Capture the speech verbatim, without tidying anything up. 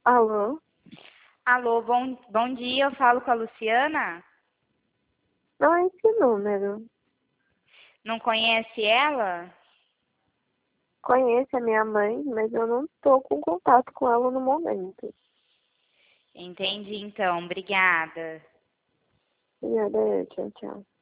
Alô? Alô, bom, bom dia, eu falo com a Luciana? Não é esse número. Não conhece ela? Conheço a minha mãe, mas eu não estou com contato com ela no momento. Entendi, então, obrigada. Obrigada, tchau, tchau.